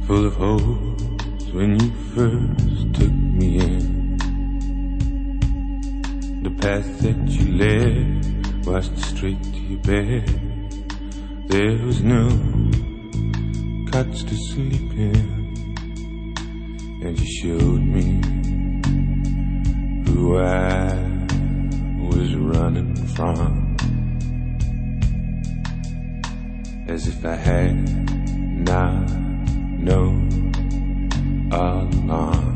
full of holes when you first took me in. The path that you led was straight to your bed. There was no cots to sleep in, and you showed me who I was running from, as if I had not known all along.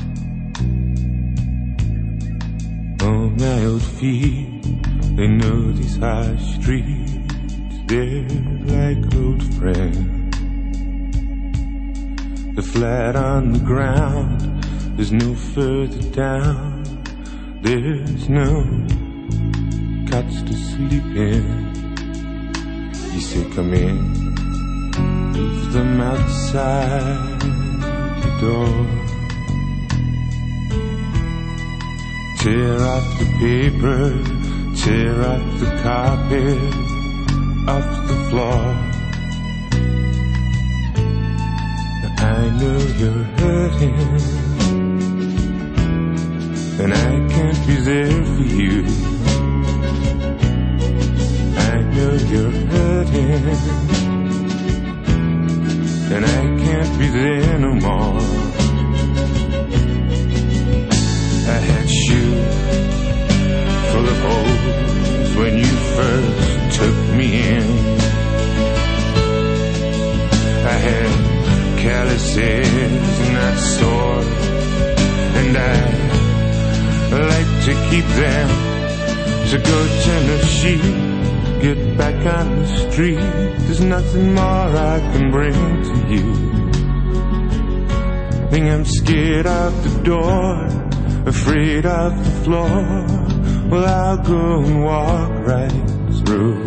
Oh, my old feet, they know these harsh streets, they're like old friends. The flat on the ground, there's no further down, there's no cots to sleep in. You say come in, leave them outside your door. Tear off the paper, tear off the carpet, off the floor. I know you're hurting, and I can't be there for you. I know you're hurting, and I can't be there no more. I had shoes full of holes when you first took me in. I had calluses not sore, and I like to keep them to go Tennessee. Get back on the street, there's nothing more I can bring to you. Think I'm scared of the door, afraid of the floor. Well, I'll go and walk right through,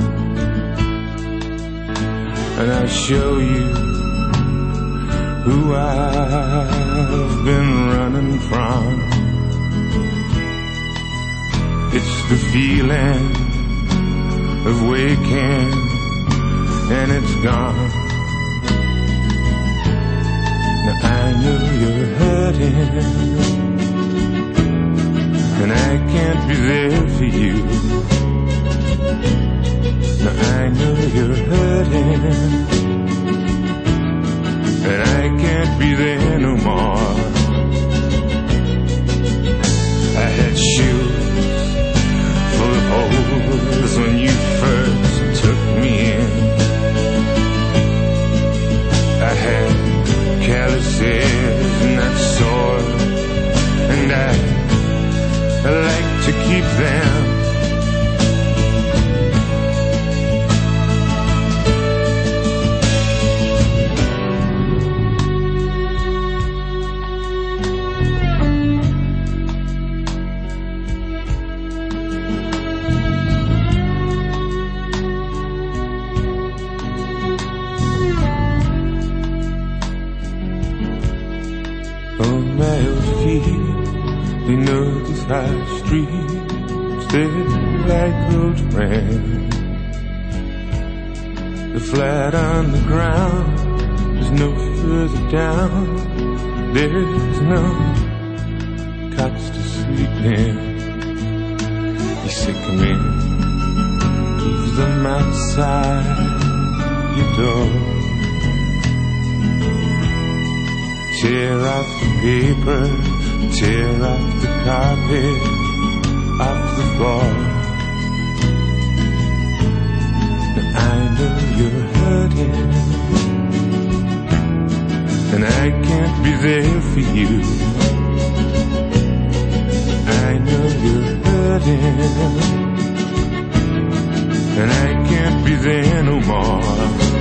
and I'll show you who I've been running from. It's the feeling of waking, and it's gone. Now I know you're hurting, and I can't be there for you. Now I know you're hurting, and I can't be there no more. I had shoes full of holes when you first took me in. I had calluses not sore, and I like to keep them. They know these high streets, they're like old friends. They're flat on the ground, there's no further down, there's no cots to sleep in. You say come in, leave them outside your door. Tear off the paper, tear off the carpet, off the floor. Now I know you're hurting, and I can't be there for you. I know you're hurting, and I can't be there no more.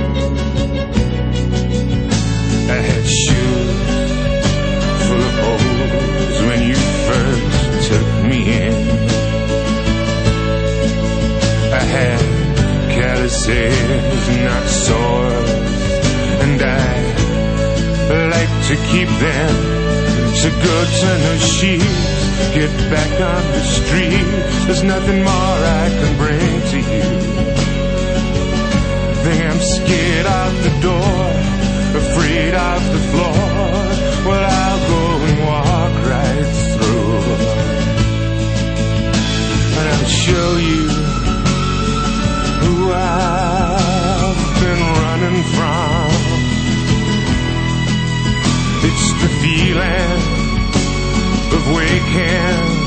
I had shoes full of holes when you first took me in. I had calluses not sore, and I like to keep them to go Tennessee. Get back on the street, there's nothing more I can bring to you. Think I'm scared out the door, afraid of the floor, well, I'll go and walk right through. And I'll show you who I've been running from. It's the feeling of waking